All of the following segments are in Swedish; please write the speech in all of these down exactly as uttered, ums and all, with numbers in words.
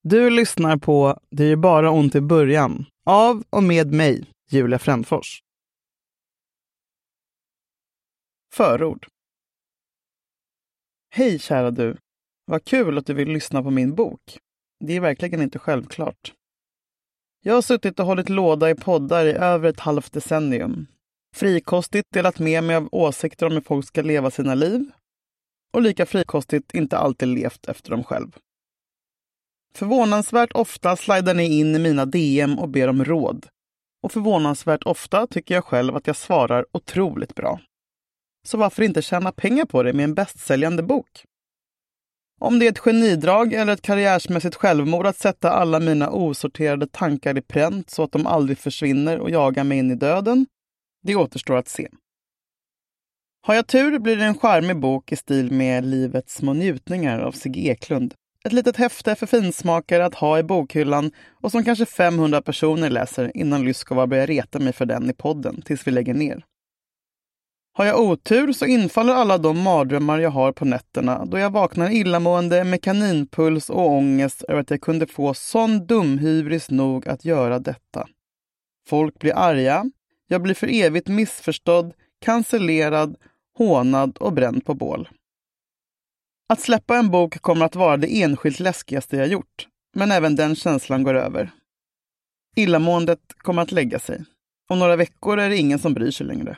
Du lyssnar på Det är bara ont i början av och med mig, Julia Frändfors. Förord. Hej kära du, vad kul att du vill lyssna på min bok. Det är verkligen inte självklart. Jag har suttit och hållit låda i poddar i över ett halvt decennium. Frikostigt delat med mig av åsikter om hur folk ska leva sina liv. Och lika frikostigt inte alltid levt efter dem själv. Förvånansvärt ofta slidar ni in i mina D M och ber om råd. Och förvånansvärt ofta tycker jag själv att jag svarar otroligt bra. Så varför inte tjäna pengar på det med en bästsäljande bok? Om det är ett genidrag eller ett karriärsmässigt självmord att sätta alla mina osorterade tankar i pränt så att de aldrig försvinner och jagar mig in i döden, det återstår att se. Har jag tur blir det en charmig bok i stil med Livets små njutningar av Sigge Eklund. Ett litet häfte för finsmakare att ha i bokhyllan och som kanske femhundra personer läser innan Lyskova börjar reta mig för den i podden tills vi lägger ner. Har jag otur så infaller alla de mardrömmar jag har på nätterna då jag vaknar illamående med kaninpuls och ångest över att jag kunde få sån dumhybris nog att göra detta. Folk blir arga, jag blir för evigt missförstådd, cancellerad, hånad och bränd på bål. Att släppa en bok kommer att vara det enskilt läskigaste jag gjort, men även den känslan går över. Illamåendet kommer att lägga sig. Om några veckor är det ingen som bryr sig längre.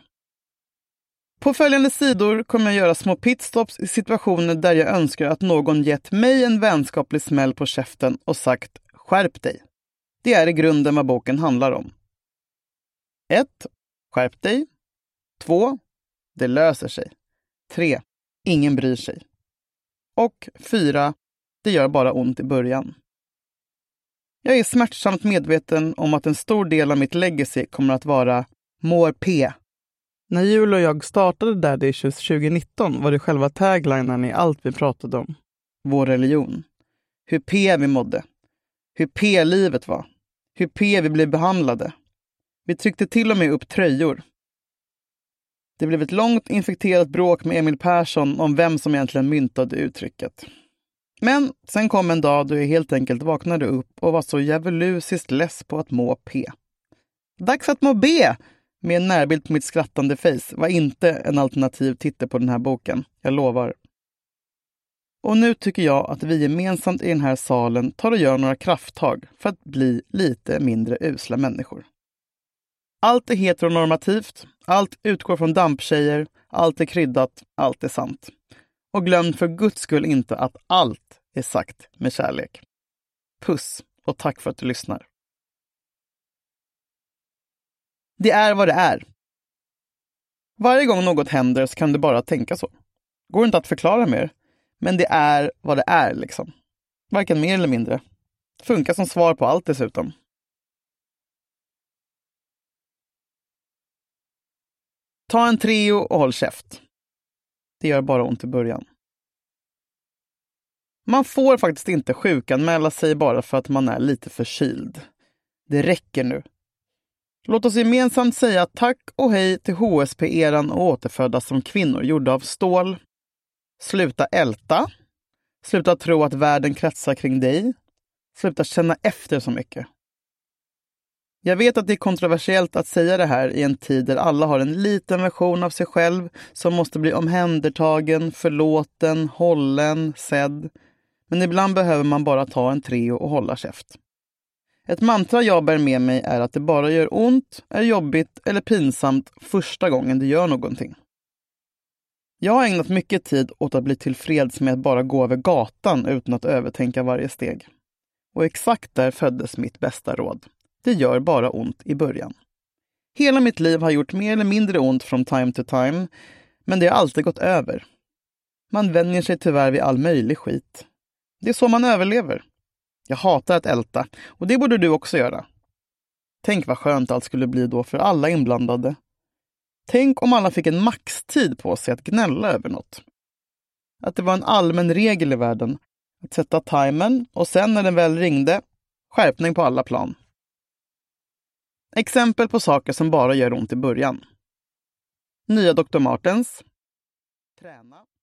På följande sidor kommer jag göra små pitstops i situationer där jag önskar att någon gett mig en vänskaplig smäll på käften och sagt skärp dig. Det är i grunden vad boken handlar om. ett. Skärp dig. två. Det löser sig. tre. Ingen bryr sig. Och fyra. Det gör bara ont i början. Jag är smärtsamt medveten om att en stor del av mitt legacy kommer att vara Mår P. När Jul och jag startade Daddy Issues tjugonitton var det själva taglinen i allt vi pratade om. Vår religion. Hur P vi mådde. Hur P livet var. Hur P vi blev behandlade. Vi tryckte till och med upp tröjor. Det blev ett långt infekterat bråk med Emil Persson om vem som egentligen myntade uttrycket. Men sen kom en dag då jag helt enkelt vaknade upp och var så djävulusiskt less på att må P. Dags att må B! Med en närbild på mitt skrattande face var inte en alternativ titel på den här boken, jag lovar. Och nu tycker jag att vi gemensamt i den här salen tar och gör några krafttag för att bli lite mindre usla människor. Allt är heteronormativt, allt utgår från damptjejer, allt är kryddat, allt är sant. Och glöm för guds skull inte att allt är sagt med kärlek. Puss och tack för att du lyssnar. Det är vad det är. Varje gång något händer så kan du bara tänka så. Går inte att förklara mer, men det är vad det är liksom. Varken mer eller mindre. Funkar som svar på allt dessutom. Ta en trio och håll käft. Det gör bara ont i början. Man får faktiskt inte sjukanmäla sig bara för att man är lite förkyld. Det räcker nu. Låt oss gemensamt säga tack och hej till H S P-eran och återföddas som kvinnor gjorda av stål. Sluta älta. Sluta tro att världen kretsar kring dig. Sluta känna efter så mycket. Jag vet att det är kontroversiellt att säga det här i en tid där alla har en liten version av sig själv som måste bli omhändertagen, förlåten, hållen, sedd. Men ibland behöver man bara ta en trio och hålla käft. Ett mantra jag bär med mig är att det bara gör ont, är jobbigt eller pinsamt första gången du gör någonting. Jag har ägnat mycket tid åt att bli tillfreds med att bara gå över gatan utan att övertänka varje steg. Och exakt där föddes mitt bästa råd. Det gör bara ont i början. Hela mitt liv har gjort mer eller mindre ont från time to time, men det har alltid gått över. Man vänjer sig tyvärr vid all möjlig skit. Det är så man överlever. Jag hatar att älta, och det borde du också göra. Tänk vad skönt allt skulle bli då för alla inblandade. Tänk om alla fick en maxtid på sig att gnälla över något. Att det var en allmän regel i världen att sätta timern och sen när den väl ringde, skärpning på alla plan. Exempel på saker som bara gör ont i början. Nya doktor Martens. Träna.